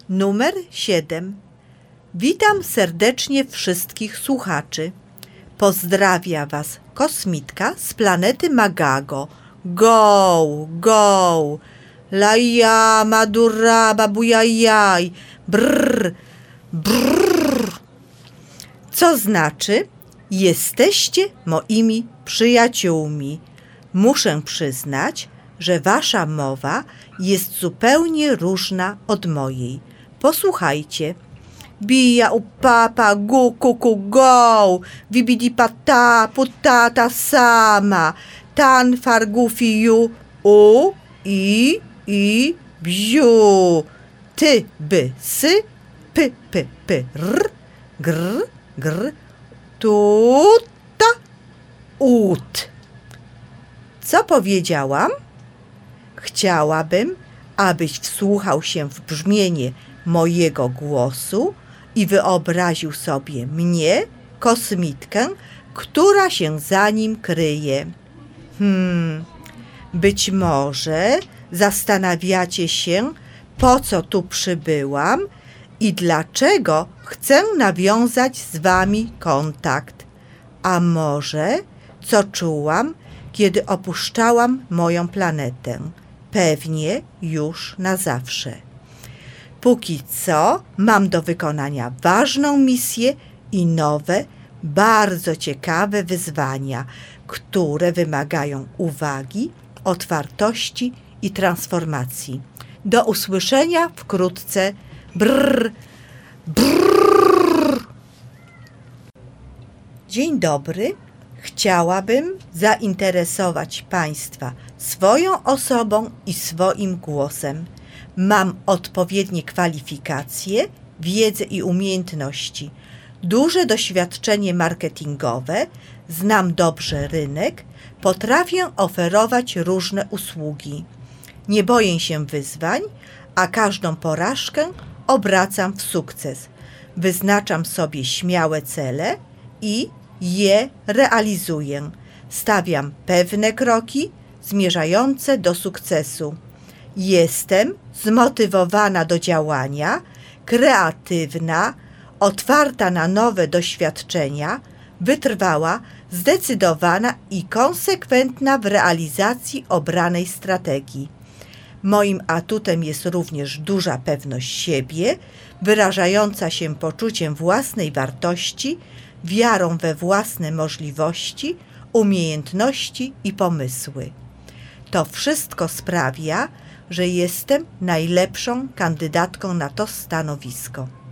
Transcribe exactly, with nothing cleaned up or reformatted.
Numer siedem. Witam serdecznie wszystkich słuchaczy. Pozdrawia Was kosmitka z planety Magago. Go, go, laja, madura, babujajaj, brrr, brrr. Co znaczy, jesteście moimi przyjaciółmi. Muszę przyznać, że Wasza mowa jest zupełnie różna od mojej. Posłuchajcie. Bija upapa gu kuku go, wibidi pata putata sama, tan fargufiu u i i bziu, ty by sy, py py py r, gr gr, tuta ut. Co powiedziałam? Chciałabym, abyś wsłuchał się w brzmienie mojego głosu i wyobraził sobie mnie, kosmitkę, która się za nim kryje. Hmm, być może zastanawiacie się, po co tu przybyłam i dlaczego chcę nawiązać z wami kontakt. A może co czułam, kiedy opuszczałam moją planetę? Pewnie już na zawsze. Póki co mam do wykonania ważną misję i nowe, bardzo ciekawe wyzwania, które wymagają uwagi, otwartości i transformacji. Do usłyszenia wkrótce. Brrr, brrr. Dzień dobry. Chciałabym zainteresować Państwa swoją osobą i swoim głosem. Mam odpowiednie kwalifikacje, wiedzę i umiejętności, duże doświadczenie marketingowe, znam dobrze rynek, potrafię oferować różne usługi. Nie boję się wyzwań, a każdą porażkę obracam w sukces. Wyznaczam sobie śmiałe cele i je realizuję. Stawiam pewne kroki zmierzające do sukcesu. Jestem zmotywowana do działania, kreatywna, otwarta na nowe doświadczenia, wytrwała, zdecydowana i konsekwentna w realizacji obranej strategii. Moim atutem jest również duża pewność siebie, wyrażająca się poczuciem własnej wartości, wiarą we własne możliwości, umiejętności i pomysły. To wszystko sprawia, że jestem najlepszą kandydatką na to stanowisko.